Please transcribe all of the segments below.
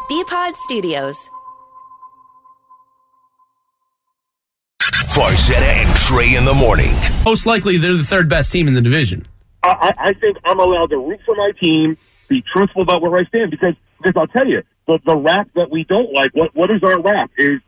BPod Studios. Farzetta and Trey in the morning. Most likely, they're the third best team in the division. I think I'm allowed to root for my team, be truthful about where I stand, because I'll tell you, the rap that we don't like, what is our rap? Is,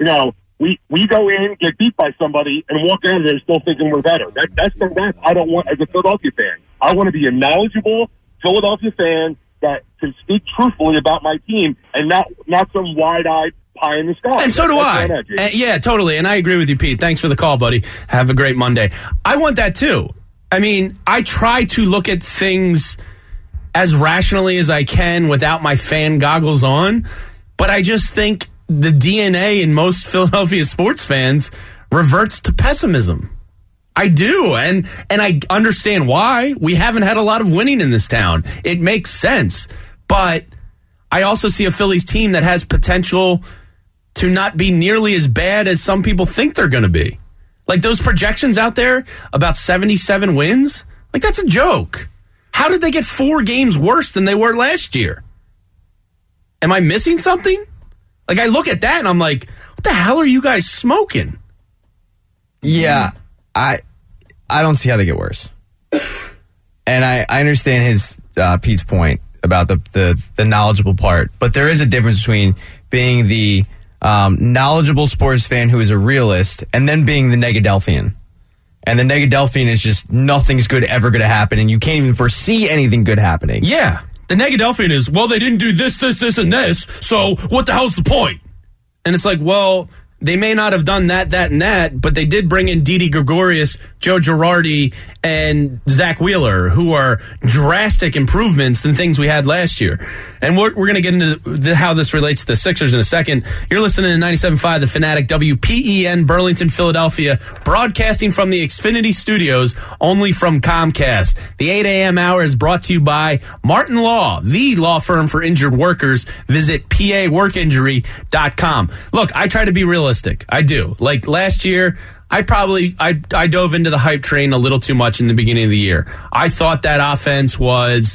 we go in, get beat by somebody, and walk out of there still thinking we're better. That's the rap I don't want as a Philadelphia fan. I want to be a knowledgeable Philadelphia fan that can speak truthfully about my team and not some wide-eyed pie in the sky. And so do I. Yeah, totally. And I agree with you, Pete. Thanks for the call, buddy. Have a great Monday. I want that too. I mean, I try to look at things as rationally as I can without my fan goggles on, but I just think the DNA in most Philadelphia sports fans reverts to pessimism. I do, and I understand why. We haven't had a lot of winning in this town. It makes sense, but I also see a Phillies team that has potential to not be nearly as bad as some people think they're going to be. Like those projections out there about 77 wins, like that's a joke. How did they get 4 games worse than they were last year? Am I missing something? Like I look at that and I'm like, what the hell are you guys smoking? Yeah, I don't see how they get worse. And I understand his Pete's point about the knowledgeable part, but there is a difference between being the knowledgeable sports fan who is a realist and then being the Negadelphian. And the Negadelphian is just nothing's good ever going to happen, and you can't even foresee anything good happening. Yeah. The Negadelphian is, well, they didn't do this, and this, so what the hell's the point? And it's like, well, they may not have done that, and that, but they did bring in Didi Gregorius, Joe Girardi, and Zach Wheeler, who are drastic improvements than things we had last year. And we're going to get into how this relates to the Sixers in a second. You're listening to 97.5 The Fanatic, WPEN, Burlington, Philadelphia, broadcasting from the Xfinity Studios, only from Comcast. The 8 a.m. hour is brought to you by Martin Law, the law firm for injured workers. Visit paworkinjury.com. Look, I try to be realistic. I do. Like last year, I dove into the hype train a little too much in the beginning of the year. I thought that offense was,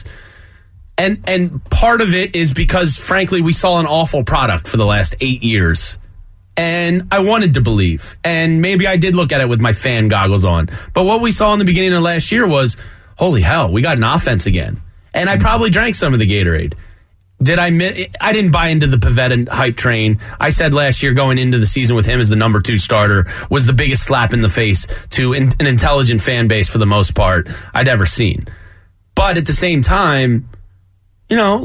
and part of it is because, frankly, we saw an awful product for the last 8 years. And I wanted to believe. And maybe I did look at it with my fan goggles on. But what we saw in the beginning of last year was, holy hell, we got an offense again. And I probably drank some of the Gatorade. I didn't buy into the Pavetta hype train. I said last year going into the season with him as the number 2 starter was the biggest slap in the face to an intelligent fan base for the most part I'd ever seen. But at the same time, all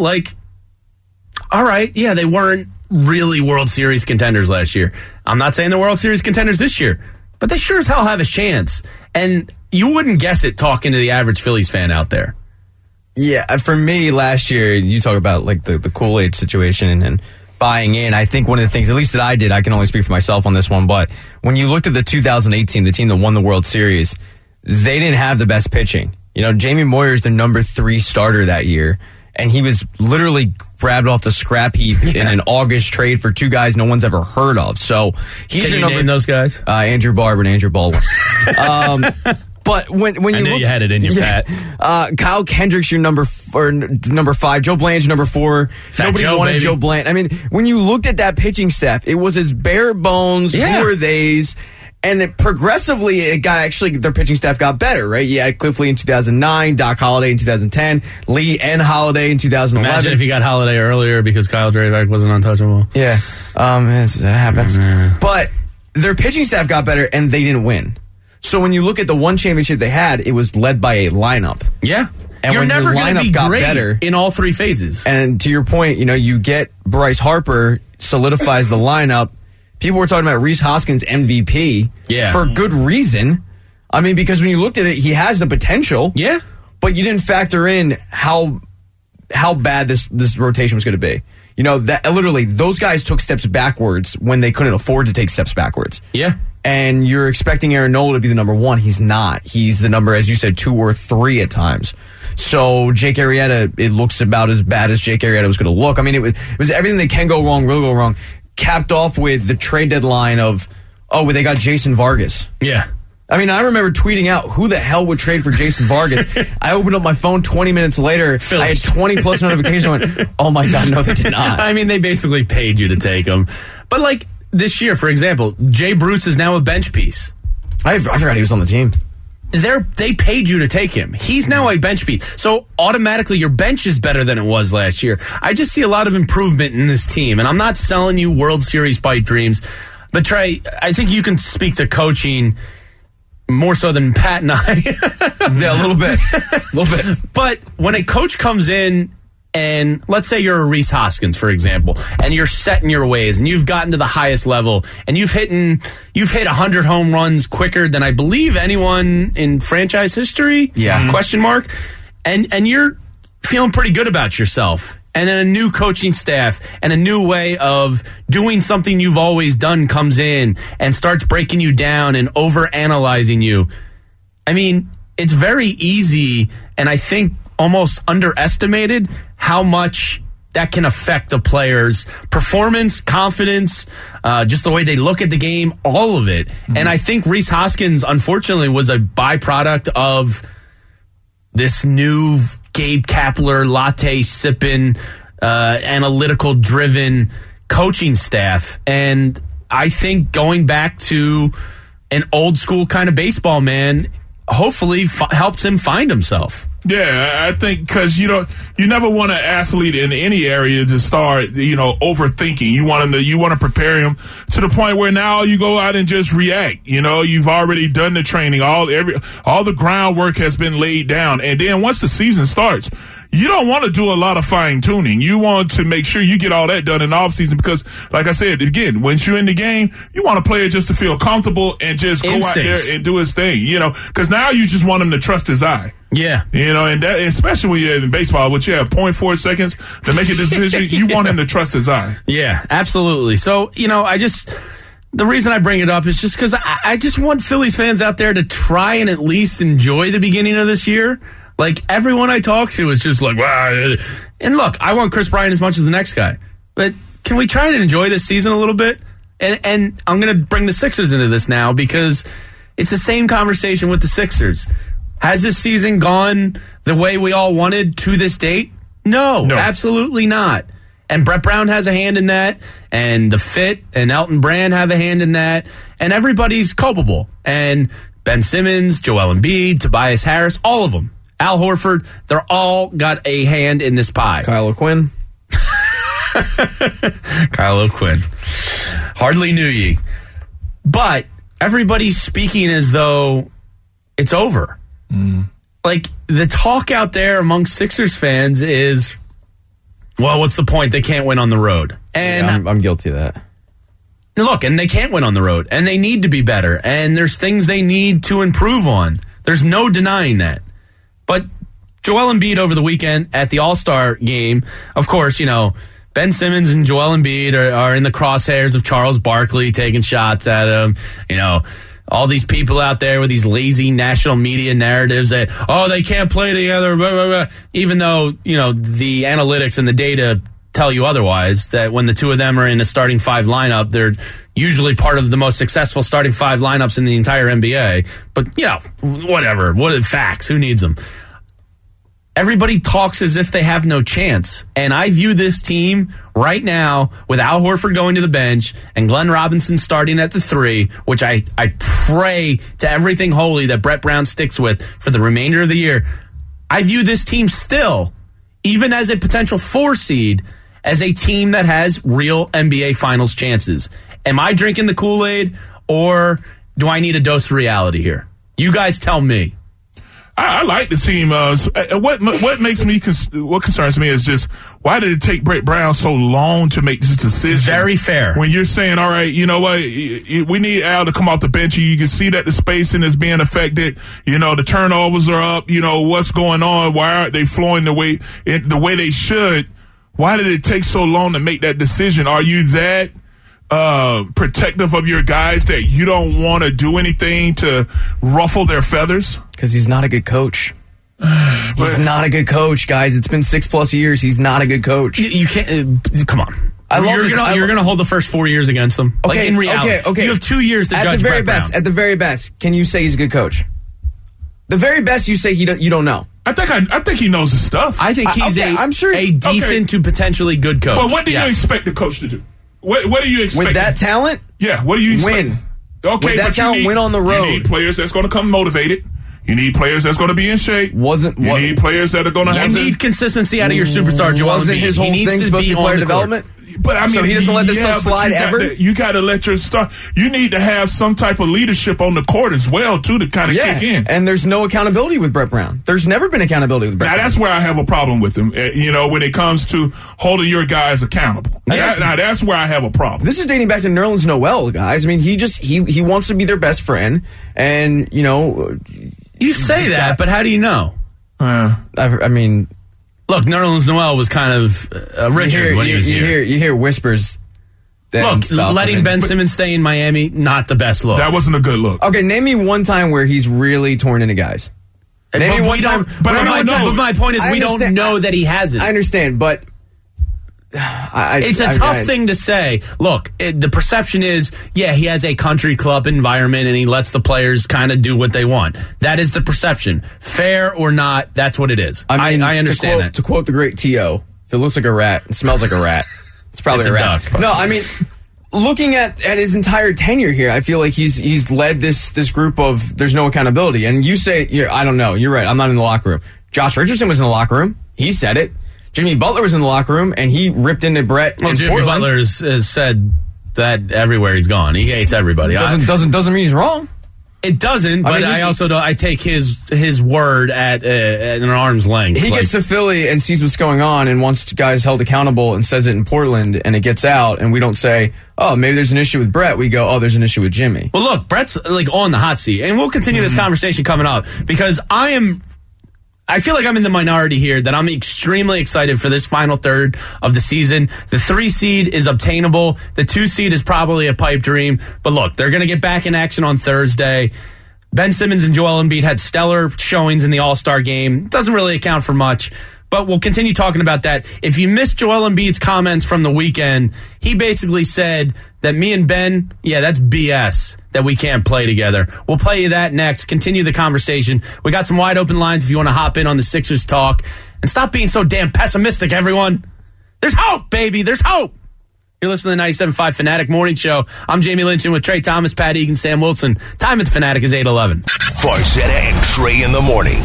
right, yeah, they weren't really World Series contenders last year. I'm not saying they're World Series contenders this year, but they sure as hell have a chance. And you wouldn't guess it talking to the average Phillies fan out there. Yeah, for me, last year, you talk about like the Kool-Aid situation and buying in. I think one of the things, at least that I did, I can only speak for myself on this one, but when you looked at the 2018, the team that won the World Series, they didn't have the best pitching. Jamie Moyer's the number 3 starter that year, and he was literally grabbed off the scrap heap in an August trade for 2 guys no one's ever heard of. So he's Can you name those guys? Andrew Barber and Andrew Baldwin. But when you look, you had it in your pat. Kyle Kendrick's your number 5. Joe Bland's number 4. Nobody wanted Joe Bland. I mean, when you looked at that pitching staff, it was as bare bones. Who are theys? And progressively, their pitching staff got better, right? You had Cliff Lee in 2009, Doc Holliday in 2010, Lee and Holliday in 2011. Imagine if you got Holliday earlier because Kyle Drabek wasn't untouchable. Yeah, that happens. But their pitching staff got better, and they didn't win. So when you look at the one championship they had, it was led by a lineup. Yeah. And you're never going to be great better, in all 3 phases. And to your point, you get Bryce Harper, solidifies the lineup. People were talking about Rhys Hoskins MVP for good reason. I mean, because when you looked at it, he has the potential. Yeah. But you didn't factor in how bad this rotation was going to be. That literally, those guys took steps backwards when they couldn't afford to take steps backwards. Yeah. And you're expecting Aaron Nola to be the number 1. He's not. He's the number, as you said, 2 or 3 at times. So Jake Arrieta, it looks about as bad as Jake Arrieta was going to look. I mean, it was everything that can go wrong, will go wrong. Capped off with the trade deadline of, they got Jason Vargas. Yeah. I mean, I remember tweeting out, who the hell would trade for Jason Vargas? I opened up my phone 20 minutes later. I had 20-plus notifications. I went, oh, my God, no, they did not. I mean, they basically paid you to take him. But, like, this year, for example, Jay Bruce is now a bench piece. I forgot he was on the team. They paid you to take him. He's now a bench piece. So automatically your bench is better than it was last year. I just see a lot of improvement in this team. And I'm not selling you World Series pipe dreams. But Trey, I think you can speak to coaching more so than Pat and I. Yeah, a little bit. But when a coach comes in, and let's say you're a Rhys Hoskins, for example, and you're set in your ways, and you've gotten to the highest level, and you've hit 100 home runs quicker than I believe anyone in franchise history. Yeah. Question mark. And you're feeling pretty good about yourself. And then a new coaching staff and a new way of doing something you've always done comes in and starts breaking you down and overanalyzing you. I mean, it's very easy, and I think almost underestimated how much that can affect a player's performance, confidence, just the way they look at the game, all of it. Mm-hmm. And I think Rhys Hoskins, unfortunately, was a byproduct of this new Gabe Kapler, latte sipping, analytical driven coaching staff. And I think going back to an old school kind of baseball man hopefully helps him find himself. Yeah, I think because you never want an athlete in any area to start, overthinking. You want to prepare him to the point where now you go out and just react. You've already done the training, all the groundwork has been laid down, and then once the season starts, you don't want to do a lot of fine tuning. You want to make sure you get all that done in the off season because, like I said, again, once you're in the game, you want a player just to feel comfortable and just go out there and do his thing. Because now you just want him to trust his eye. Yeah. And that, especially when you're in baseball, which you have 0.4 seconds to make a decision, you want him to trust his eye. Yeah, absolutely. So, the reason I bring it up is just because I just want Phillies fans out there to try and at least enjoy the beginning of this year. Like, everyone I talk to is just like, wow. And look, I want Chris Bryant as much as the next guy. But can we try and enjoy this season a little bit? And I'm going to bring the Sixers into this now because it's the same conversation with the Sixers. Has this season gone the way we all wanted to this date? No, absolutely not. And Brett Brown has a hand in that, and the Fit and Elton Brand have a hand in that, and everybody's culpable. And Ben Simmons, Joel Embiid, Tobias Harris, all of them. Al Horford, they're all got a hand in this pie. Kyle O'Quinn. Kyle O'Quinn. Hardly knew ye. But everybody's speaking as though it's over. Like, the talk out there amongst Sixers fans is, well, what's the point? They can't win on the road. And yeah, I'm guilty of that. Look, and they can't win on the road, and they need to be better, and there's things they need to improve on. There's no denying that. But Joel Embiid over the weekend at the All-Star game, of course, Ben Simmons and Joel Embiid are in the crosshairs of Charles Barkley taking shots at him. All these people out there with these lazy national media narratives that, they can't play together, blah, blah, blah. Even though, the analytics and the data tell you otherwise, that when the two of them are in a starting five lineup, they're usually part of the most successful starting five lineups in the entire NBA. But, whatever. What facts? Who needs them? Everybody talks as if they have no chance. And I view this team right now with Al Horford going to the bench and Glenn Robinson starting at the 3, which I pray to everything holy that Brett Brown sticks with for the remainder of the year. I view this team still, even as a potential 4 seed, as a team that has real NBA Finals chances. Am I drinking the Kool-Aid, or do I need a dose of reality here? You guys tell me. I like the team. What concerns me is just, why did it take Brett Brown so long to make this decision? Very fair. When you're saying, all right, you know what, we need Al to come off the bench. You can see that the spacing is being affected. The turnovers are up. What's going on? Why aren't they flowing the way they should? Why did it take so long to make that decision? Are you that protective of your guys that you don't want to do anything to ruffle their feathers? Because he's not a good coach. He's not a good coach, guys. It's been 6+ years. He's not a good coach. You can't. Come on. You're gonna hold the first 4 years against him. Okay, like in reality, okay. You have 2 years to judge Brett Brown. At the very best, can you say he's a good coach? The very best, you say you don't know. I think he knows his stuff. I think he's a decent to potentially good coach. But what do you expect the coach to do? What do you expect? With that talent? Yeah, what do you expect? Win. Okay, with that talent, win on the road. You need players that's going to come motivated. You need players that's going to be in shape. You need players that are going to have... You need consistency out of your superstar, Joel Embiid. Wasn't his whole thing supposed to be player development? But I mean, so he doesn't let this stuff slide ever? You got to let your star... You need to have some type of leadership on the court as well, too, to kind of kick in. And there's no accountability with Brett Brown. There's never been accountability with Brett Brown. That's where I have a problem with him, when it comes to holding your guys accountable. Yeah. Now, that's where I have a problem. This is dating back to Nerlens Noel, guys. I mean, he wants to be their best friend, and, You say that, but how do you know? I mean... Look, Nerlens Noel was kind of rigid when he was here. You hear whispers. Look, letting Ben Simmons stay in Miami, not the best look. That wasn't a good look. Okay, name me one time where he's really torn into guys. Name me one time. But my point is, we don't know that he hasn't. I understand, but... It's a tough thing to say. Look, the perception is, he has a country club environment and he lets the players kind of do what they want. That is the perception. Fair or not, that's what it is. I understand that. To quote the great T.O., if it looks like a rat, it smells like a rat. It's probably a rat. Duck. No, I mean, looking at his entire tenure here, I feel like he's led this group of there's no accountability. And you say, I don't know. You're right. I'm not in the locker room. Josh Richardson was in the locker room. He said it. Jimmy Butler was in the locker room, and he ripped into Brett. Well, Jimmy Butler has said that everywhere he's gone. He hates everybody. Doesn't mean he's wrong. It doesn't, but I also don't. I take his word at an arm's length. He gets to Philly and sees what's going on and wants guys held accountable and says it in Portland, and it gets out, and we don't say, oh, maybe there's an issue with Brett. We go, oh, there's an issue with Jimmy. Well, look, Brett's on the hot seat, and we'll continue this conversation coming up because I feel like I'm in the minority here that I'm extremely excited for this final third of the season. The 3 seed is obtainable. The 2 seed is probably a pipe dream. But look, they're going to get back in action on Thursday. Ben Simmons and Joel Embiid had stellar showings in the All-Star game. Doesn't really account for much. But we'll continue talking about that. If you missed Joel Embiid's comments from the weekend, he basically said that me and Ben, that's BS, that we can't play together. We'll play you that next. Continue the conversation. We got some wide open lines if you want to hop in on the Sixers talk. And stop being so damn pessimistic, everyone. There's hope, baby. There's hope. You're listening to the 97.5 Fanatic Morning Show. I'm Jamie Lynch in with Trey Thomas, Pat Egan, Sam Wilson. Time at the Fanatic is 8:11. Farzetta and Trey in the morning.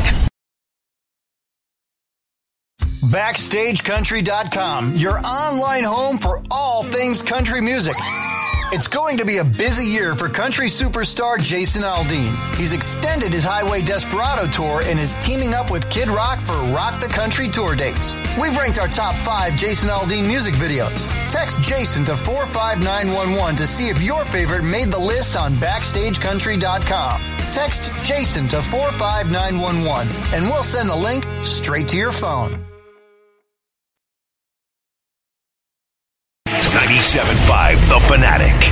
BackstageCountry.com, your online home for all things country music. It's going to be a busy year for country superstar Jason Aldean. He's extended his Highway Desperado tour and is teaming up with Kid Rock for Rock the Country tour dates. We've ranked our top 5 Jason Aldean music videos. Text Jason to 45911 to see if your favorite made the list on BackstageCountry.com. Text Jason to 45911 and we'll send the link straight to your phone. 97.5 The Fanatic.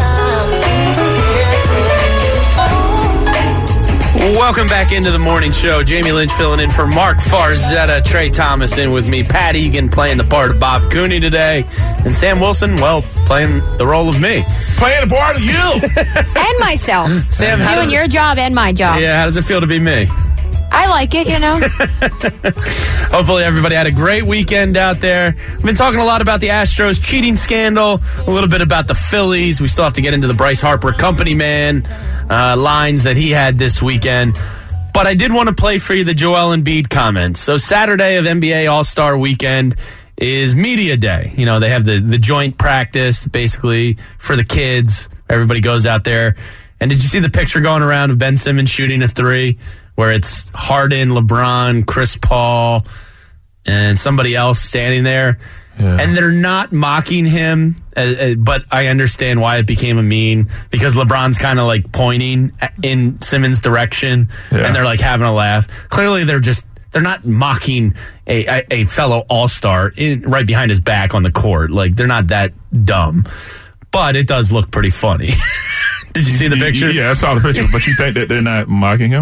Welcome back into the morning show. Jamie Lynch filling in for Mark Farzetta, Trey Thomas in with me, Pat Egan playing the part of Bob Cooney today, and Sam Wilson, playing the role of me. Playing the part of you. And myself. Sam, doing your job and my job. Yeah, how does it feel to be me? I like it, Hopefully everybody had a great weekend out there. We've been talking a lot about the Astros cheating scandal, a little bit about the Phillies. We still have to get into the Bryce Harper company man lines that he had this weekend. But I did want to play for you the Joel Embiid comments. So Saturday of NBA All-Star Weekend is media day. They have the joint practice basically for the kids. Everybody goes out there. And did you see the picture going around of Ben Simmons shooting a 3? Where it's Harden, LeBron, Chris Paul, and somebody else standing there. Yeah. And they're not mocking him, but I understand why it became a meme, because LeBron's kind of like pointing in Simmons' direction, and they're like having a laugh. Clearly, they're not mocking a fellow all-star right behind his back on the court. Like, they're not that dumb. But it does look pretty funny. Did you see the picture? Yeah, I saw the picture, but you think that they're not mocking him?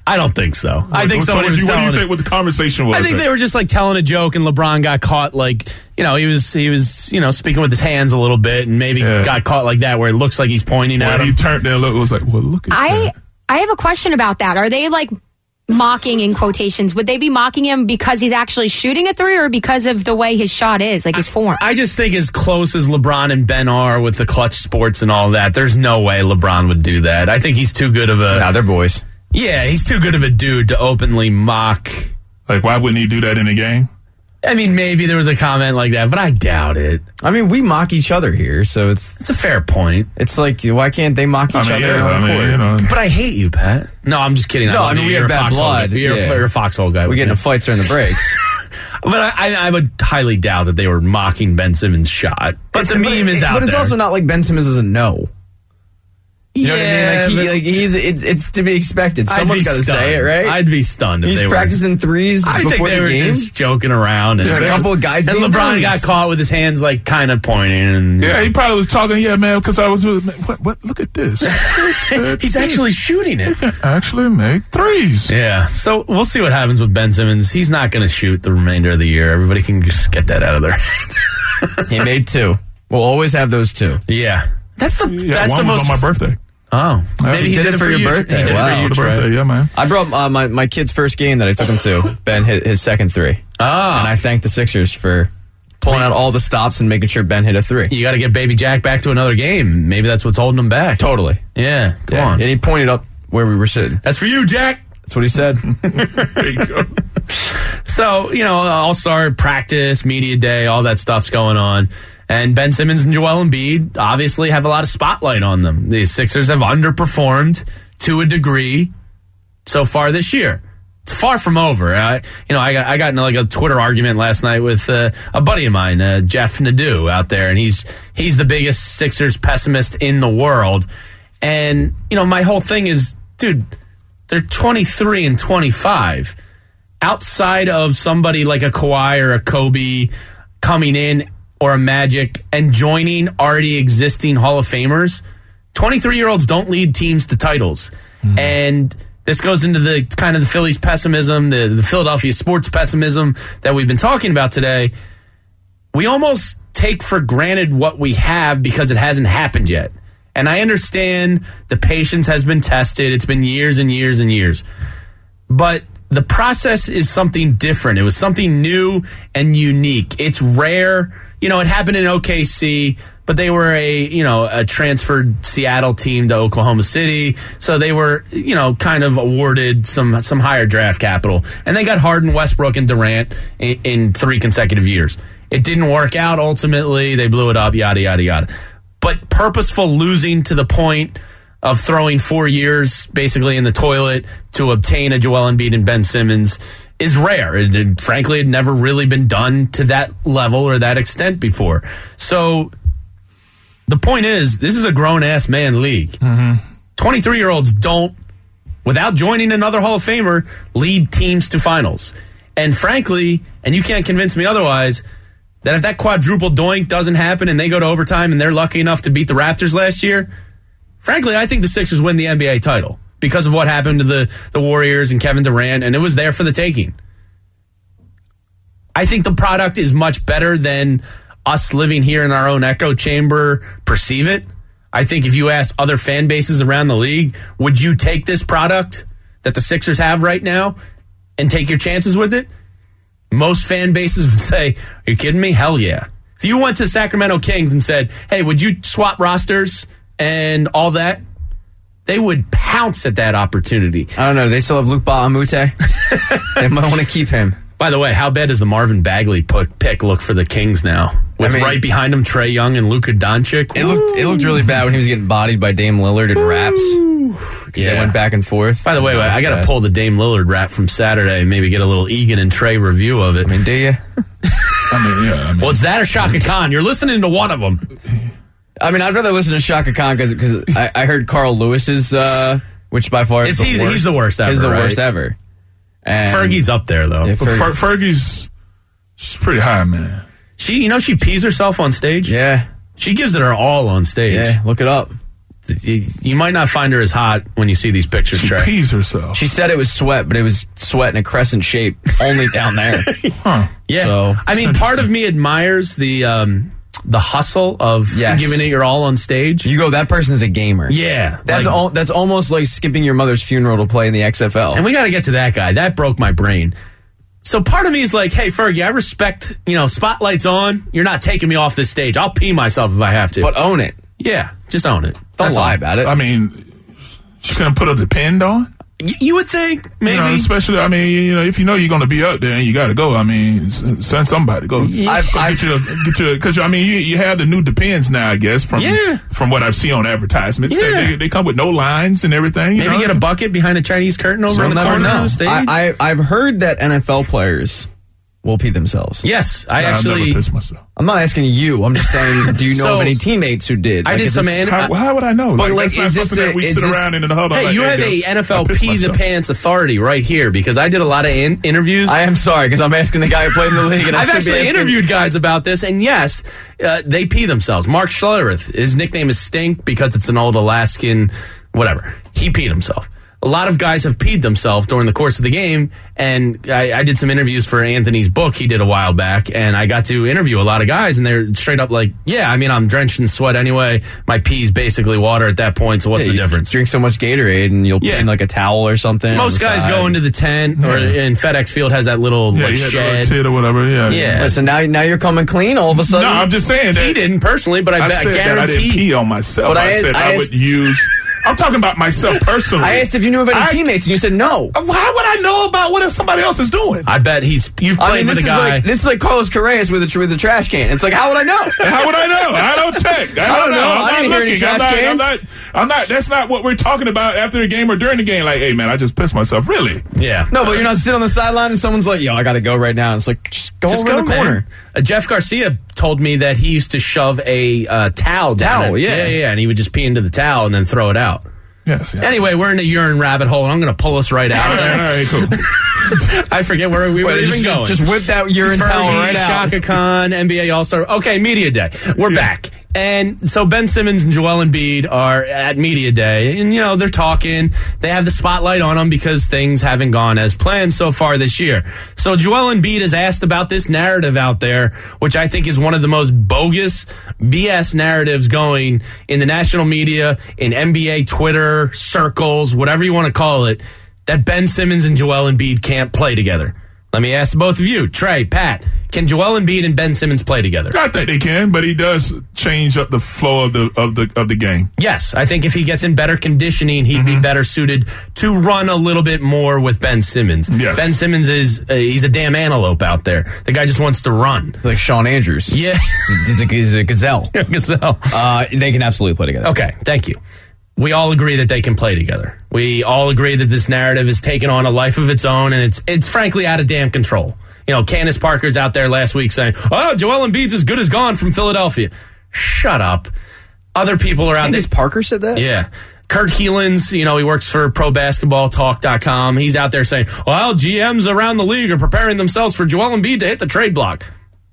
I don't think so. I think so. somebody was What do telling you it. think what the conversation was? I think they were just like telling a joke, and LeBron got caught like, he was speaking with his hands a little bit, and maybe got caught like that where it looks like he's pointing at When him. he turned and looked, it was like, well, look at that. I have a question about that. Are they like mocking in quotations? Would they be mocking him because he's actually shooting a three or because of the way his shot is, like his form? I just think as close as LeBron and Ben are with the clutch sports and all that, there's no way LeBron would do that. I think he's too good of a... Nah, they're boys. Yeah, he's too good of a dude to openly mock. Like, why wouldn't he do that in a game? I mean, maybe there was a comment like that, but I doubt it. I mean, we mock each other here, so it's a fair point. It's like, why can't they mock each other on the court? But I hate you, Pat. No, I'm just kidding. No, I mean, we have bad blood. You're a foxhole guy. We get into fights during the breaks. But I would highly doubt that they were mocking Ben Simmons' shot. But the meme is out there. But it's also not like Ben Simmons doesn't know. You know what I mean? It's to be expected. Someone's got to say it, right? I'd be stunned if he's they were practicing threes before the game. I think they were just joking around. There's a couple of guys, and LeBron got caught with his hands like kind of pointing. And, yeah, he probably was talking. Yeah, man, because I was. What? Look at this. He's actually shooting it. He can actually make threes. Yeah. So we'll see what happens with Ben Simmons. He's not going to shoot the remainder of the year. Everybody can just get that out of there. He made 2. We'll always have those 2. Yeah. That's the one was most on my birthday. Oh, maybe he did it for your birthday. Wow, for the birthday, yeah, man. I brought my kid's first game that I took him to. Ben hit his second 3. Ah, and I thanked the Sixers for pulling out all the stops and making sure Ben hit a 3. You got to get Baby Jack back to another game. Maybe that's what's holding him back. Totally. Yeah. Come on. And he pointed up where we were sitting. That's for you, Jack. That's what he said. There you go. So, All-Star practice, media day, all that stuff's going on. And Ben Simmons and Joel Embiid obviously have a lot of spotlight on them. The Sixers have underperformed to a degree so far this year. It's far from over. I got into like a Twitter argument last night with a buddy of mine, Jeff Nadeau, out there, and he's the biggest Sixers pessimist in the world. And my whole thing is, dude, they're 23 and 25. Outside of somebody like a Kawhi or a Kobe coming in, or a Magic, and joining already existing Hall of Famers, 23-year-olds don't lead teams to titles. Mm-hmm. And this goes into the kind of the Phillies pessimism, the Philadelphia sports pessimism that we've been talking about today. We almost take for granted what we have because it hasn't happened yet. And I understand the patience has been tested. It's been years and years and years. But the process is something different. It was something new and unique. It's rare. It happened in OKC, but they were a transferred Seattle team to Oklahoma City. So they were, kind of awarded some higher draft capital. And they got Harden, Westbrook, and Durant in 3 consecutive years. It didn't work out ultimately. They blew it up, yada, yada, yada. But purposeful losing to the point of throwing 4 years basically in the toilet to obtain a Joel Embiid and Ben Simmons is rare. Frankly, it had never really been done to that level or that extent before. So the point is, this is a grown-ass man league. Mm-hmm. 23-year-olds don't, without joining another Hall of Famer, lead teams to finals. And frankly, and you can't convince me otherwise, that if that quadruple doink doesn't happen and they go to overtime and they're lucky enough to beat the Raptors last year, frankly, I think the Sixers win the NBA title because of what happened to the Warriors and Kevin Durant, and it was there for the taking. I think the product is much better than us living here in our own echo chamber perceive it. I think if you ask other fan bases around the league, would you take this product that the Sixers have right now and take your chances with it? Most fan bases would say, are you kidding me? Hell yeah. If you went to Sacramento Kings and said, hey, would you swap rosters and all that? They would pounce at that opportunity. I don't know. They still have Luke Ba'amute. They might want to keep him. By the way, how bad does the Marvin Bagley pick look for the Kings now? With right behind him, Trae Young and Luka Doncic. It looked really bad when he was getting bodied by Dame Lillard and Raps. Yeah, they went back and forth. By the way, I got to pull the Dame Lillard rap from Saturday and maybe get a little Egan and Trae review of it. Do you? Well, it's that or Shaka Khan. You're listening to one of them. I'd rather listen to Shaka Khan because I heard Carl Lewis's, which by far is the worst. He's the worst ever. He's the worst ever. And Fergie's up there, though. Yeah, Fergie's she's pretty high, man. She pees herself on stage. Yeah. She gives it her all on stage. Yeah, look it up. You might not find her as hot when you see these pictures, She Trey. pees herself. She said it was sweat, but it was sweat in a crescent shape only down there. Yeah. So, I mean, part of me admires the hustle of Yes. giving it your all on stage. you go, that person's a gamer. Yeah. That's like- that's almost like skipping your mother's funeral to play in the XFL. And we got to get to that guy. That broke my brain. So part of me is like, hey, Fergie, I respect, spotlight's on. You're not taking me off this stage. I'll pee myself if I have to. But own it. Yeah, just own it. Don't That's lie all. about it. I mean, she couldn't put a depend on. You would think, maybe. Especially, I mean, if you know you're going to be up there and you got to go, I mean, send somebody. Go. Get you, because I mean, you have the new Depends now, I guess, from what I've seen on advertisements. Yeah. They come with no lines and everything. Maybe get a bucket behind a Chinese curtain over in the Never corner know. of the stage. I've heard that NFL players will pee themselves. Yes, I've never actually. pissed myself. I'm not asking you. I'm just saying, do you know So, of any teammates who did? I Like, did is some. this- How would I know? But, That's not is this something that we is sit this- around in the huddle. Hey, like, you have Dale, a NFL I pissed Pee the myself. Pants authority right here because I did a lot of interviews. I am sorry because I'm asking the guy who played in the league. And I I've should be actually asking- interviewed guys about this, and yes, they pee themselves. Mark Schlereth, his nickname is Stink because it's an old Alaskan, whatever. He peed himself. A lot of guys have peed themselves during the course of the game, and I did some interviews for Anthony's book he did a while back, and I got to interview a lot of guys, and they're straight up like, yeah, I mean, I'm drenched in sweat anyway. My pee's basically water at that point, so what's Yeah, the you difference? Drink so much Gatorade and you'll pee in like a towel or something. Most on the guys side. go into the tent, or in FedEx Field has that little Yeah, like you had the shed. little tit or whatever. Yeah. Yeah. Listen, now you're coming clean all of a sudden. No, I'm just saying that. He didn't personally, but I bet I said that I didn't guarantee. pee on myself. But I said I would use. I'm talking about myself personally. I asked if you knew of any teammates, and you said no. How would I know about what somebody else is doing? I bet you've played with a guy. This is like Carlos Correas with a trash can. It's like, how would I know? How would I know? I don't check. I don't know. I didn't hear any trash cans. I'm not. That's not what we're talking about after the game or during the game. Like, hey man, I just pissed myself. Really? Yeah. No, but you're not sitting on the sideline and someone's like, yo, I got to go right now. And it's like, just go over in the corner. Jeff Garcia told me that he used to shove a towel down. Towel, yeah. And he would just pee into the towel and then throw it out. Yes. Yeah. Anyway, we're in a urine rabbit hole, and I'm going to pull us right out of All there. right, cool. I forget where we were even going. Just whip that urine towel right out. Shaka Khan, NBA All-Star. Okay, Media Day. We're back. And so Ben Simmons and Joel Embiid are at Media Day, and, they're talking. They have the spotlight on them because things haven't gone as planned so far this year. So Joel Embiid is asked about this narrative out there, which I think is one of the most bogus BS narratives going in the national media, in NBA Twitter circles, whatever you want to call it, that Ben Simmons and Joel Embiid can't play together. Let me ask both of you, Trey, Pat, can Joel Embiid and Ben Simmons play together? I think they can, but he does change up the flow of the game. Yes, I think if he gets in better conditioning, he'd be better suited to run a little bit more with Ben Simmons. Yes. Ben Simmons he's a damn antelope out there. The guy just wants to run. Like Sean Andrews. Yeah. He's a gazelle. Gazelle. They can absolutely play together. Okay, thank you. We all agree that they can play together. We all agree that this narrative has taken on a life of its own, and it's frankly out of damn control. Candace Parker's out there last week saying, "Oh, Joel Embiid's as good as gone from Philadelphia." Shut up. Other people are out there. Candace Parker said that? Yeah. Kurt Helens, he works for ProBasketballTalk.com. He's out there saying, well, GMs around the league are preparing themselves for Joel Embiid to hit the trade block.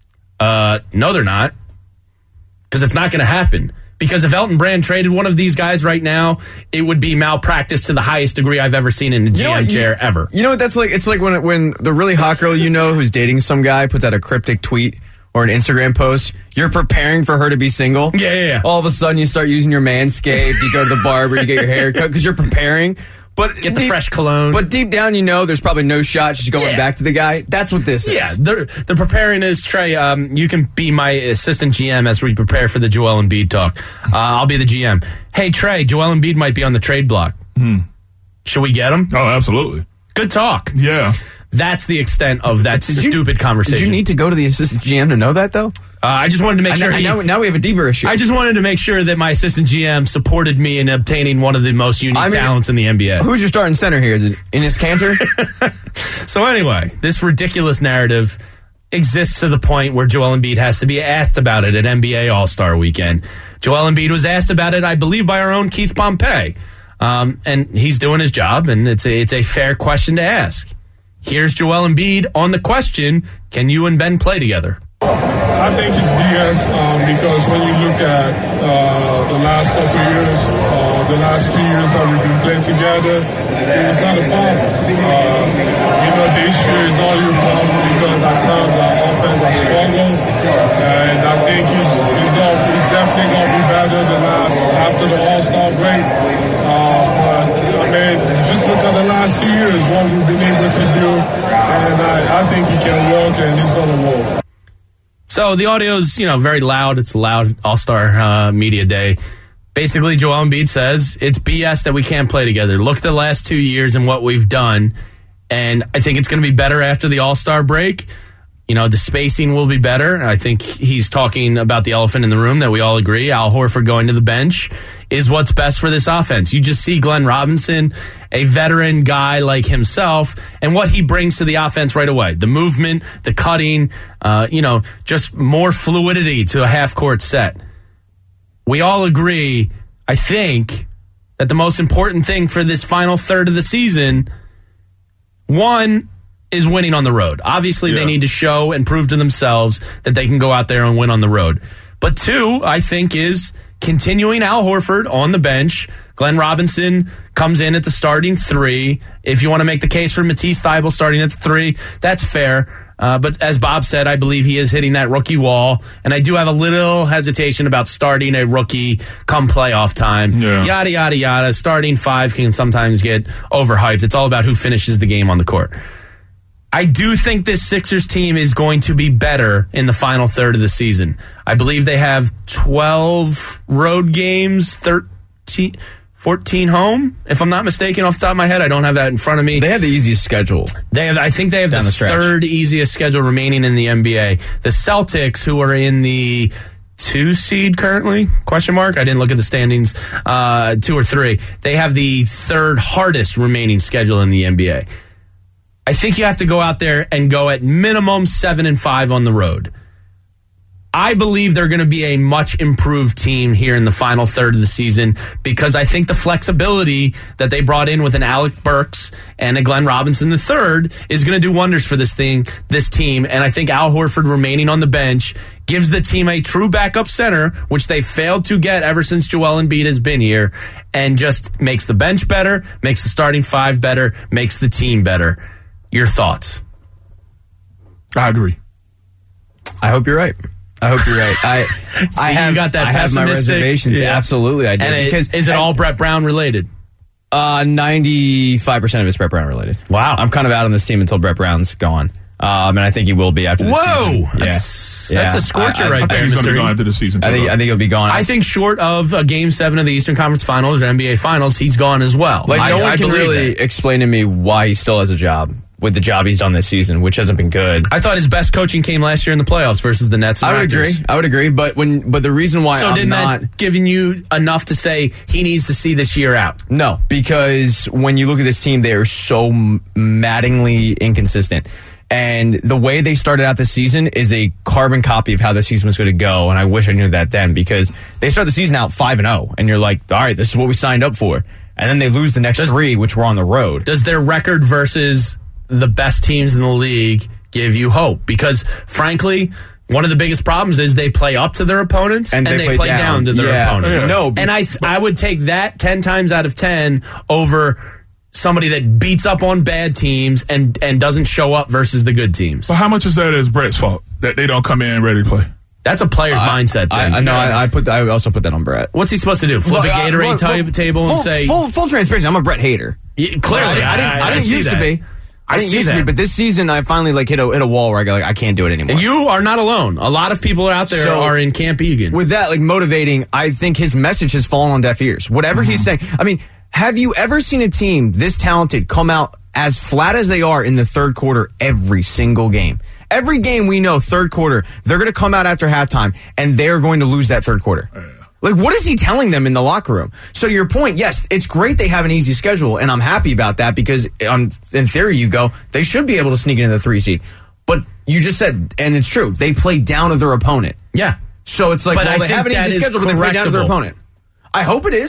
No, they're not. Because it's not going to happen. Because if Elton Brand traded one of these guys right now, it would be malpractice to the highest degree I've ever seen in the GM chair ever. You know what that's like? It's like when the really hot girl who's dating some guy puts out a cryptic tweet or an Instagram post, you're preparing for her to be single. Yeah. All of a sudden, you start using your Manscaped, you go to the barber, you get your hair cut because you're preparing. But Get the fresh cologne. But deep down, there's probably no shot she's going back to the guy. That's what this is. Yeah, the preparing is, Trey, you can be my assistant GM as we prepare for the Joel Embiid talk. I'll be the GM. Hey, Trey, Joel Embiid might be on the trade block. Should we get him? Oh, absolutely. Good talk. Yeah. That's the extent of that stupid conversation. Did you need to go to the assistant GM to know that, though? I just wanted to make sure. Now we have a deeper issue. I just wanted to make sure that my assistant GM supported me in obtaining one of the most unique talents in the NBA. Who's your starting center here? Is it Enes Kanter? So anyway, this ridiculous narrative exists to the point where Joel Embiid has to be asked about it at NBA All-Star Weekend. Joel Embiid was asked about it, I believe, by our own Keith Pompey. And he's doing his job, and it's a fair question to ask. Here's Joel Embiid on the question, can you and Ben play together? I think it's BS because when you look at the last couple of years, the last 2 years that we've been playing together, it was not a problem. This year is all your problem because at times our offense has struggled, and I think he's definitely going to be better than after the All-Star break. But just look at the last 2 years, what we've been able to do, and I think he can work, and he's going to work. So the audio's, very loud. It's a loud All-Star media day. Basically, Joel Embiid says it's BS that we can't play together. Look at the last 2 years and what we've done, and I think it's going to be better after the All-Star break. The spacing will be better. I think he's talking about the elephant in the room that we all agree. Al Horford going to the bench is what's best for this offense. You just see Glenn Robinson, a veteran guy like himself, and what he brings to the offense right away. The movement, the cutting, just more fluidity to a half-court set. We all agree, I think, that the most important thing for this final third of the season, one, is winning on the road. Obviously, they need to show and prove to themselves that they can go out there and win on the road. But two, I think, is continuing Al Horford on the bench. Glenn Robinson comes in at the starting three. If you want to make the case for Matisse Thybulle starting at the three, that's fair. But as Bob said, I believe he is hitting that rookie wall. And I do have a little hesitation about starting a rookie come playoff time. Yeah. Yada, yada, yada. Starting five can sometimes get overhyped. It's all about who finishes the game on the court. I do think this Sixers team is going to be better in the final third of the season. I believe they have 12 road games, 14 home, if I'm not mistaken, off the top of my head. I don't have that in front of me. They have the easiest schedule. I think they have the third easiest schedule remaining in the NBA. The Celtics, who are in the 2 seed currently, question mark? I didn't look at the standings, 2 or 3. They have the third hardest remaining schedule in the NBA. I think you have to go out there and go at minimum 7-5 on the road. I believe they're going to be a much improved team here in the final third of the season because I think the flexibility that they brought in with an Alec Burks and a Glenn Robinson III is going to do wonders for this team. And I think Al Horford remaining on the bench gives the team a true backup center, which they failed to get ever since Joel Embiid has been here, and just makes the bench better, makes the starting five better, makes the team better. Your thoughts? I agree. I hope you're right. I You got that pessimistic. I have my reservations. Yeah. Absolutely, I do. And is it all Brett Brown related? 95% of it's Brett Brown related. Wow. I'm kind of out on this team until Brett Brown's gone. And I think he will be after the season. That's a scorcher right there. I think he's going to be gone after the season. I think he'll be gone. I think short of a Game 7 of the Eastern Conference Finals or NBA Finals, he's gone as well. No one can really explain to me why he still has a job with the job he's done this season, which hasn't been good. I thought his best coaching came last year in the playoffs versus the Nets and Raptors. I would agree. But the reason why I'm not that giving you enough to say he needs to see this year out? No, because when you look at this team, they are so maddeningly inconsistent. And the way they started out this season is a carbon copy of how the season was going to go. And I wish I knew that then, because they start the season out 5-0, and you're like, all right, this is what we signed up for. And then they lose the next 3, which were on the road. Does their record versus the best teams in the league give you hope? Because frankly, one of the biggest problems is they play up to their opponents and they play down to their opponents. Yeah. No, and I would take that 10 times out of 10 over somebody that beats up on bad teams and doesn't show up versus the good teams. But how much is that as Brett's fault that they don't come in ready to play? That's a player's mindset thing. I also put that on Brett. What's he supposed to do? Flip a Gatorade table and say full transparency? I'm a Brett hater. Clearly, I didn't used to be. I didn't used to be, but this season I finally hit a wall where I go I can't do it anymore. And you are not alone. A lot of people out there are in Camp Egan. With that, motivating, I think his message has fallen on deaf ears. Whatever he's saying. I mean, have you ever seen a team this talented come out as flat as they are in the third quarter every single game? Every game we know, third quarter, they're going to come out after halftime and they're going to lose that third quarter. What is he telling them in the locker room? So to your point, yes, it's great they have an easy schedule, and I'm happy about that because in theory you go, they should be able to sneak into the 3 seed. But you just said, and it's true, they play down to their opponent. Yeah. So it's they have an easy schedule, but they play down to their opponent. I hope it is.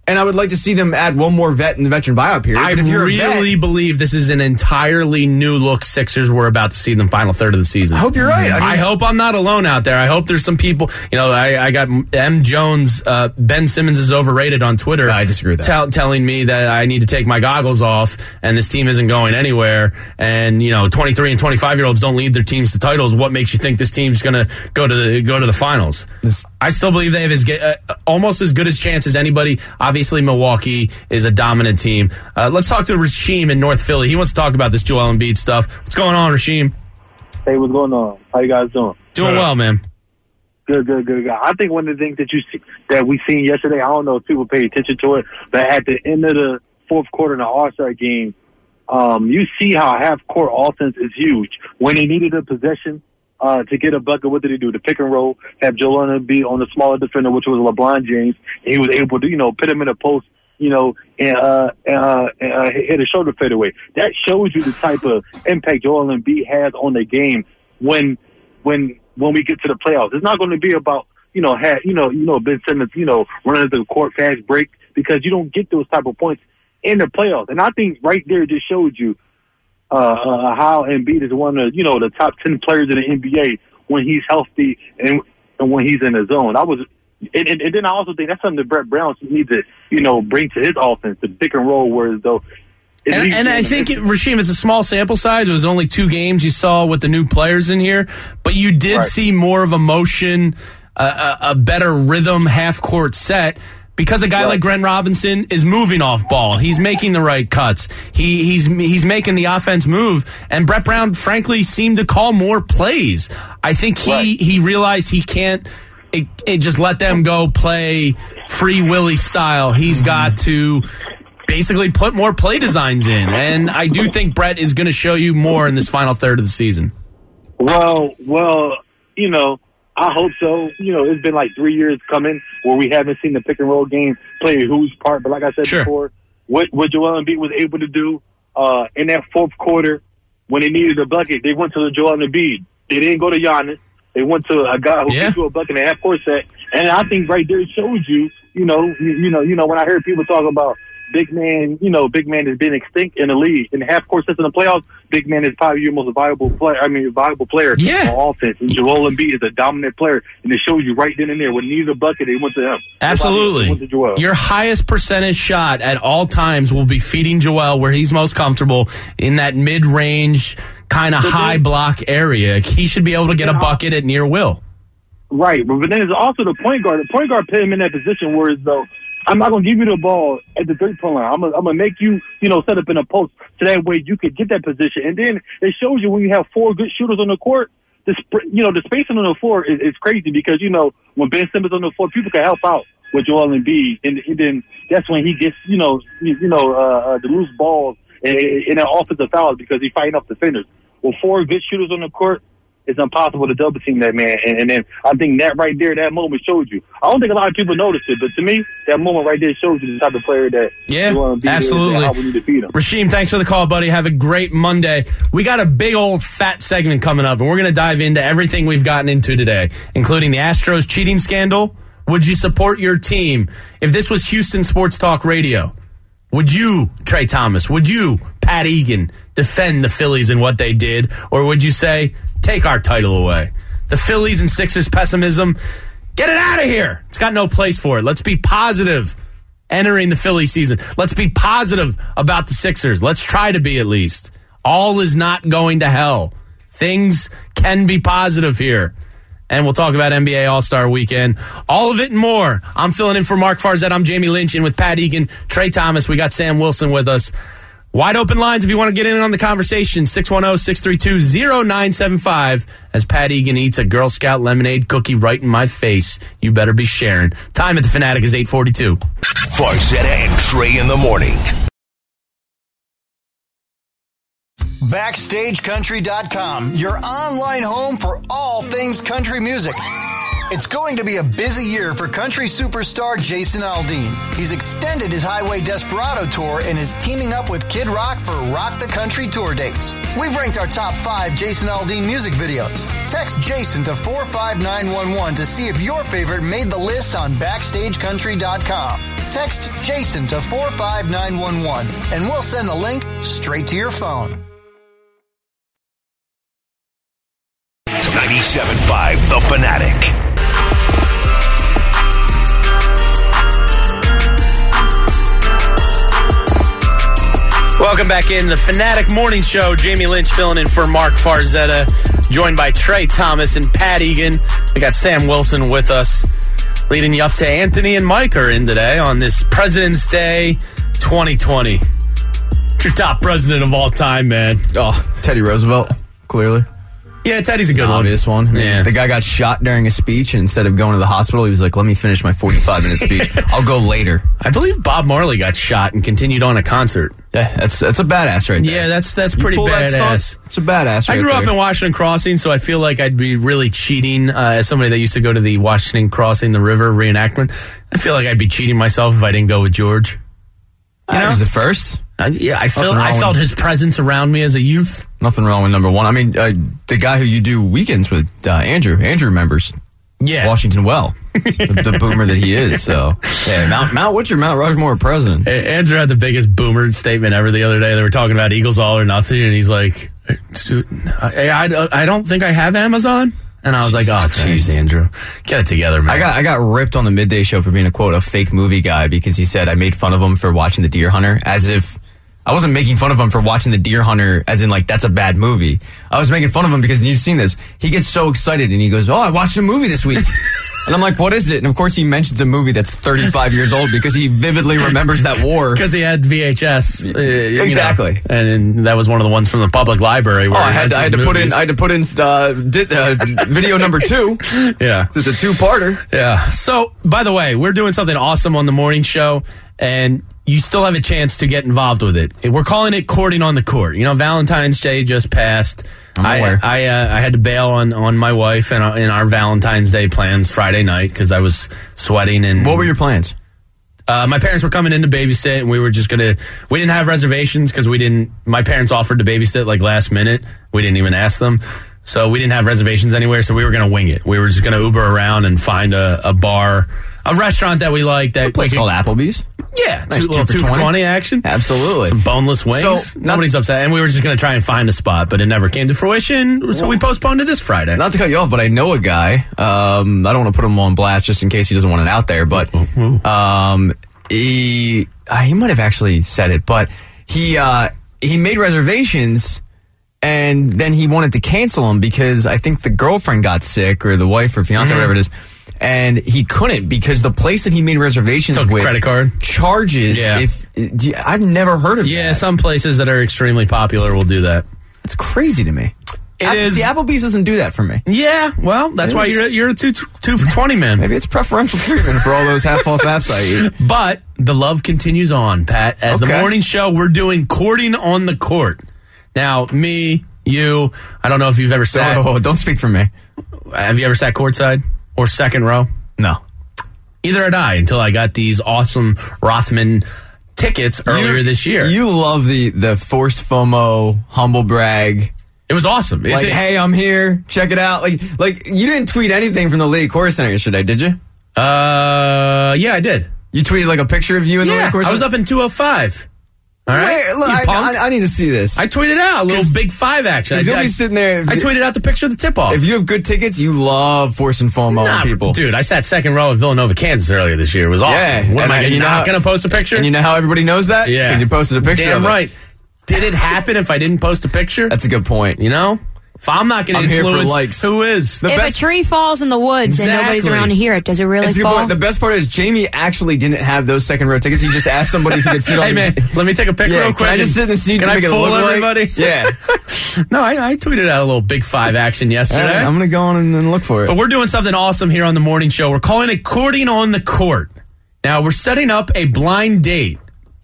And I would like to see them add one more vet in the veteran buyout period. I But if you're a really vet, believe this is an entirely new look Sixers we're about to see in the final third of the season. I hope you're right. I hope I'm not alone out there. I hope there's some people. I got M. Jones, Ben Simmons is overrated on Twitter. I disagree with that. Telling me that I need to take my goggles off and this team isn't going anywhere. And 23 and 25-year-olds don't lead their teams to titles. What makes you think this team's going to go to the finals? I still believe they have almost as good a chance as anybody. Obviously, Milwaukee is a dominant team. Let's talk to Rasheem in North Philly. He wants to talk about this Joel Embiid stuff. What's going on, Rasheem? Hey, what's going on? How you guys doing? Doing well, man. Good. I think one of the things that we seen yesterday, I don't know if people pay attention to it, but at the end of the fourth quarter in the All-Star game, you see how half-court offense is huge. When they needed a possession to get a bucket, what did he do? The pick and roll, have Joel Embiid on the smaller defender, which was LeBron James, and he was able to, put him in a post, and hit a shoulder fadeaway. That shows you the type of impact Joel Embiid has on the game when we get to the playoffs. It's not going to be about, Ben Simmons, running to the court fast break, because you don't get those type of points in the playoffs. And I think right there just showed you how Embiid is one of the top 10 players in the NBA when he's healthy and when he's in the zone. And then I also think that's something that Brett Brown needs to bring to his offense, the pick and roll, whereas though. And I think, Rasheem, it's a small sample size. It was only 2 games you saw with the new players in here, but you did see more of a motion, a better rhythm half-court set, because a guy like Grant Robinson is moving off ball. He's making the right cuts. He's making the offense move. And Brett Brown, frankly, seemed to call more plays. I think he realized he can't just let them go play Free Willy style. He's got to basically put more play designs in. And I do think Brett is going to show you more in this final third of the season. Well, I hope so. It's been like 3 years coming where we haven't seen the pick and roll game play a huge part. But like I said before, what Joel Embiid was able to do in that fourth quarter when they needed a bucket, they went to the Joel Embiid. They didn't go to Giannis. They went to a guy who gets you a bucket in a half-court set. And I think right there it shows you, when I heard people talk about big man has been extinct in the league. In the half-court sets in the playoffs, big man is probably your most valuable player on offense. And Joel Embiid is a dominant player, and it shows you right then and there. When he needs a bucket, they went to him. Absolutely. Went to Joel. Your highest percentage shot at all times will be feeding Joel where he's most comfortable, in that mid-range, kind of high block area. He should be able to get a bucket at near will. Right, but then there's also the point guard. The point guard put him in that position where, though, I'm not going to give you the ball at the three-point line. I'm going to make you, set up in a post so that way you could get that position. And then it shows you when you have 4 good shooters on the court, the spacing on the floor is crazy, because, when Ben Simmons on the floor, people can help out with Joel Embiid. And then that's when he gets, the loose balls and an offensive fouls, because he's fighting off defenders. With 4 good shooters on the court, it's impossible to double team that man. And then I think that right there, that moment showed you. I don't think a lot of people noticed it, but to me, that moment right there shows you the type of player that you want to be. Absolutely. And how we need to feed him. Rasheem, thanks for the call, buddy. Have a great Monday. We got a big old fat segment coming up, and we're going to dive into everything we've gotten into today, including the Astros cheating scandal. Would you support your team if this was Houston Sports Talk Radio? Would you, Trey Thomas, would you, Pat Egan, defend the Phillies and what they did? Or would you say, take our title away? The Phillies and Sixers pessimism, get it out of here. It's got no place for it. Let's be positive entering the Philly season. Let's be positive about the Sixers. Let's try to be, at least. All is not going to hell. Things can be positive here. And we'll talk about NBA All-Star Weekend. All of it and more. I'm filling in for Mark Farzett. I'm Jamie Lynch, and with Pat Egan, Trey Thomas. We got Sam Wilson with us. Wide open lines if you want to get in on the conversation. 610-632-0975. As Pat Egan eats a Girl Scout lemonade cookie right in my face. You better be sharing. Time at the Fanatic is 8:42. Farzetta and Trey in the morning. BackstageCountry.com, your online home for all things country music. It's going to be a busy year for country superstar Jason Aldean. He's extended his Highway Desperado tour and is teaming up with Kid Rock for Rock the Country tour dates. We've ranked our top 5 Jason Aldean music videos. Text Jason to 45911 to see if your favorite made the list on BackstageCountry.com. Text Jason to 45911 and we'll send the link straight to your phone. 97.5 The Fanatic. Welcome back in the Fanatic Morning Show. Jamie Lynch filling in for Mark Farzetta, joined by Trey Thomas and Pat Egan. We got Sam Wilson with us, leading you up to Anthony and Mike are in today on this President's Day 2020. What's your top president of all time, man? Oh, Teddy Roosevelt, clearly. Yeah, Teddy's a good one. Obvious one. I mean, Yeah. The guy got shot during a speech, and instead of going to the hospital, he was like, let me finish my 45-minute speech. I'll go later. I believe Bob Marley got shot and continued on a concert. Yeah, that's a badass right there. Yeah, that's pretty pull that badass. stunt, it's a badass right I grew up there. in Washington Crossing, so I feel like I'd be really cheating as somebody that used to go to the Washington Crossing, the river reenactment. I feel like I'd be cheating myself if I didn't go with George. He was the first. Yeah, I Nothing wrong felt with- his presence around me as a youth. Nothing wrong with number one. I mean, the guy who you do weekends with, Andrew remembers Yeah. Washington well, the boomer that he is. So, yeah, what's your Mount Rushmore president? Andrew had the biggest boomer statement ever the other day. They were talking about Eagles all or nothing, and he's like, "Dude, I don't think I have Amazon." And I was like, "Oh, jeez, Andrew, get it together, man." I got ripped on the Midday Show for being a fake movie guy because he said I made fun of him for watching The Deer Hunter, as if I wasn't making fun of him for watching The Deer Hunter as in like that's a bad movie. I was making fun of him because you've seen this. He gets so excited and he goes, "Oh, I watched a movie this week." And I'm like, "What is it?" And of course he mentions a movie that's 35 years old because he vividly remembers that war. Because he had VHS, Exactly. you know, and that was one of the ones from the public library. Where I had to put in video number 2. Yeah, It's a 2-parter. yeah. So, by the way, we're doing something awesome on the morning show, and you still have a chance to get involved with it. We're calling it Courting on the Court. You know, Valentine's Day just passed. I'm aware. I had to bail on my wife and in our Valentine's Day plans Friday night because I was sweating. And What were your plans? my parents were coming in to babysit, and we were just we didn't have reservations because my parents offered to babysit like last minute. We didn't even ask them. So we didn't have reservations anywhere, so we were going to wing it. We were just going to Uber around and find a bar, a restaurant that we like. That A place called Applebee's? Yeah, Nice, two for 20 action. Absolutely. Some boneless wings. So, Nobody's upset. And we were just going to try and find a spot, but it never came to fruition, so we postponed it this Friday. Not to cut you off, but I know a guy. I don't want to put him on blast just in case he doesn't want it out there, but he might have actually said it, but he made reservations and then he wanted to cancel them because I think the girlfriend got sick or the wife or fiance, whatever it is. And he couldn't because the place that he made reservations Took a with credit card? charges. Yeah. I've never heard of Yeah, that. some places that are extremely popular will do that. It's crazy to me. is. See, Applebee's doesn't do that for me. Yeah, well, that's why you're a two for 20 man. Maybe it's preferential treatment for all those half-off apps I eat. But the love continues on, Pat. As the Okay. morning show, we're doing Courting on the Court. Now, me, you, I don't know if you've ever sat. Oh, don't speak for me. Have you ever sat courtside or second row? No. Either had I until I got these awesome Rothman tickets earlier this year. You love the forced FOMO, humble brag. It was awesome. Like, hey, I'm here. Check it out. Like you didn't tweet anything from the League Core Center yesterday, did you? Yeah, I did. You tweeted like a picture of you in the League Core Center? I was up in 205. All right. Wait, look, You punk. I need to see this. I tweeted out a little big 5 action. He's gonna be sitting there. I tweeted out the picture of the tip-off. If you have good tickets, you love forcing FOMO on people. Dude, I sat second row at Villanova, Kansas earlier this year. It was awesome. Yeah. What am I you know not how- going to post a picture? And you know how everybody knows that? Yeah. Because you posted a picture Damn of it. right. Did it happen if I didn't post a picture? That's a good point. You know? If I'm not going to I'm here for influence, likes. who is? The If best- a tree falls in the woods and nobody's Exactly. around to hear it, does it really That's a good fall? point. The best part is Jamie actually didn't have those second row tickets. He just asked somebody if he could sit on. Hey, man, let me take a pic Yeah, real quick. Can I just sit in the seat Can to I make it fool look like- everybody? Yeah. No, I tweeted out a little big 5 action yesterday. I'm gonna go on and look for it. But we're doing something awesome here on the morning show. We're calling it Courting on the Court. Now, we're setting up a blind date.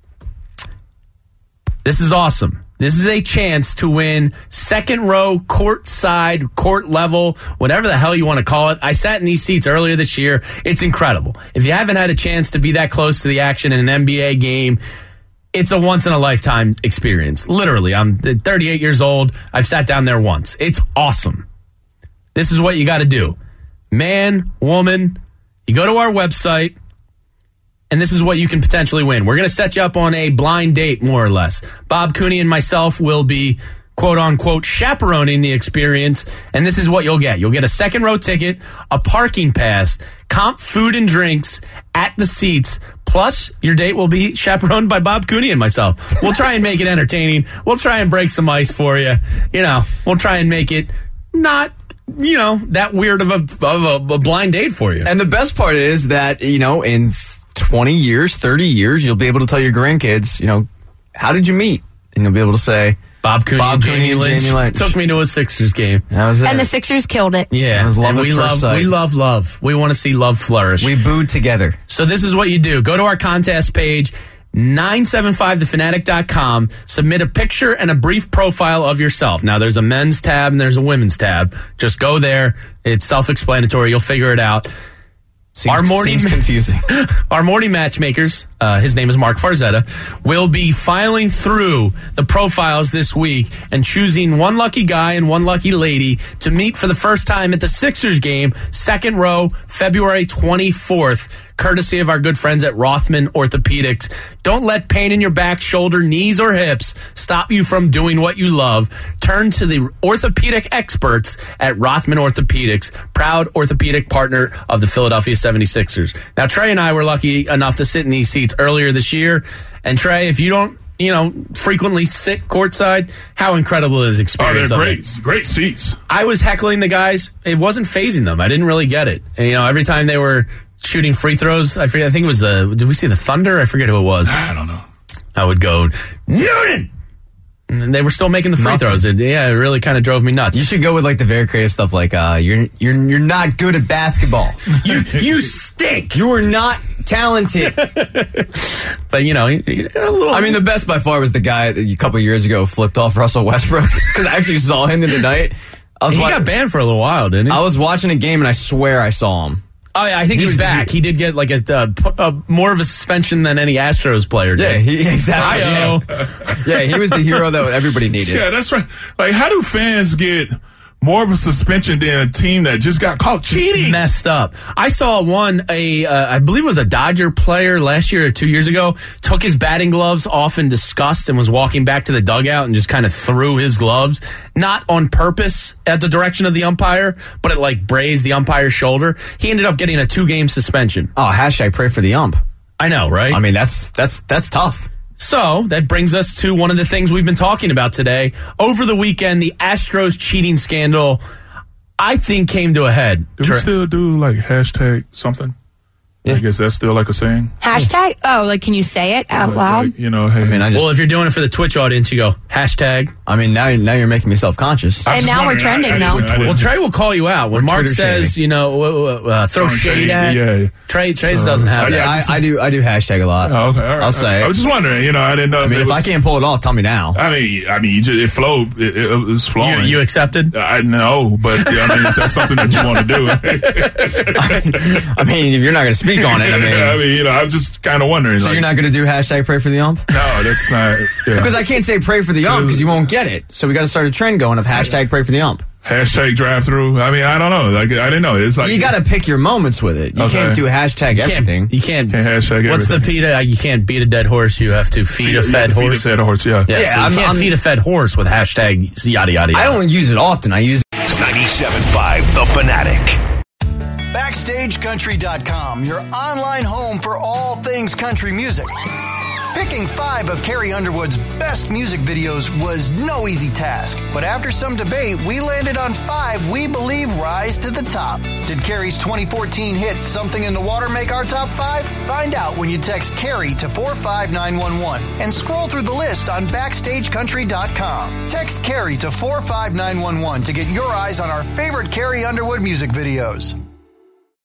This is awesome. This is a chance to win second row, court side, court level, whatever the hell you want to call it. I sat in these seats earlier this year. It's incredible. If you haven't had a chance to be that close to the action in an NBA game, it's a once-in-a-lifetime experience. Literally, I'm 38 years old. I've sat down there once. It's awesome. This is what you got to do. Man, woman, you go to our website, and this is what you can potentially win. We're going to set you up on a blind date, more or less. Bob Cooney and myself will be quote-unquote chaperoning the experience, and this is what you'll get. You'll get a second-row ticket, a parking pass, comp food and drinks at the seats, plus your date will be chaperoned by Bob Cooney and myself. We'll try and make it entertaining. We'll try and break some ice for you. We'll try and make it not, that weird of a blind date for you. And the best part is that, in 20 years, 30 years, you'll be able to tell your grandkids, how did you meet? And you'll be able to say, Bob Cooney and Jamie Lynch took me to a Sixers game. That was it. And the Sixers killed it. Yeah. It was love at first sight. We love love. We want to see love flourish. We booed together. So this is what you do. Go to our contest page, 975thefanatic.com. Submit a picture and a brief profile of yourself. Now, there's a men's tab and there's a women's tab. Just go there. It's self-explanatory. You'll figure it out. Seems confusing. Our morning matchmakers, his name is Mark Farzetta, will be filing through the profiles this week and choosing one lucky guy and one lucky lady to meet for the first time at the Sixers game, second row, February 24th, courtesy of our good friends at Rothman Orthopedics. Don't let pain in your back, shoulder, knees, or hips stop you from doing what you love. Turn to the orthopedic experts at Rothman Orthopedics, proud orthopedic partner of the Philadelphia 76ers. Now, Trey and I were lucky enough to sit in these seats earlier this year. And Trey, if you don't, frequently sit courtside, how incredible is experience? Oh, they're great. Great seats. I was heckling the guys. It wasn't phasing them. I didn't really get it. And, every time they were shooting free throws, I think it was did we see the Thunder? I forget who it was. I don't know. I would go, Newton! And they were still making the free throws. It really kind of drove me nuts. You should go with the very creative stuff like you're not good at basketball. you stink. You are not talented. But a little. I mean, the best by far was the guy that a couple years ago flipped off Russell Westbrook because I actually saw him the other night. He got banned for a little while, didn't he? I was watching a game and I swear I saw him. Oh, yeah, I think he's back. He did get more of a suspension than any Astros player did. Yeah, exactly. Yeah, he was the hero that everybody needed. Yeah, that's right. Like, how do fans get more of a suspension than a team that just got caught cheating? Messed up. I saw I believe it was a Dodger player last year or 2 years ago, took his batting gloves off in disgust and was walking back to the dugout and just kind of threw his gloves, not on purpose at the direction of the umpire, but it grazed the umpire's shoulder. He ended up getting a 2-game suspension. Oh, hashtag pray for the ump. I know, right? I mean, that's tough. So that brings us to one of the things we've been talking about today. Over the weekend, the Astros cheating scandal, I think, came to a head. Do we still do hashtag something? Yeah. I guess that's still a saying. Hashtag? Oh, can you say it out loud? Hey. Well, if you're doing it for the Twitch audience, you go, hashtag. I mean, now you're making me self-conscious. And now we're trending, though. Well, Trey will call you out. When Mark says, throw shade at. Yeah. Trey doesn't have that. I do hashtag a lot. Oh, okay, all right. I'll say I was just wondering, I didn't know. I mean, if I can't pull it off, tell me now. I mean, it flowed. It was flowing. You accepted? I know, but if that's something that you want to do. I mean, if you're not going to speak on it, I'm just kind of wondering. So you're not going to do hashtag pray for the ump? No, that's not. Yeah. Because I can't say pray for the ump because you won't get it. So we got to start a trend going of hashtag pray for the ump. Hashtag drive through. I mean, I don't know. I didn't know. It's you got to pick your moments with it. You can't do hashtag everything. You can't hashtag what's everything. the PETA? You can't beat a dead horse. You have to feed a fed horse. Feed a fed horse, yeah. So you can't feed a fed horse with hashtag yada, yada, yada. I don't use it often. I use 97.5 The Fanatic. BackstageCountry.com, your online home for all things country music. Picking 5 of Carrie Underwood's best music videos was no easy task, but after some debate, we landed on 5 we believe rise to the top. Did Carrie's 2014 hit Something in the Water make our top 5? Find out when you text Carrie to 45911 and scroll through the list on BackstageCountry.com. Text Carrie to 45911 to get your eyes on our favorite Carrie Underwood music videos.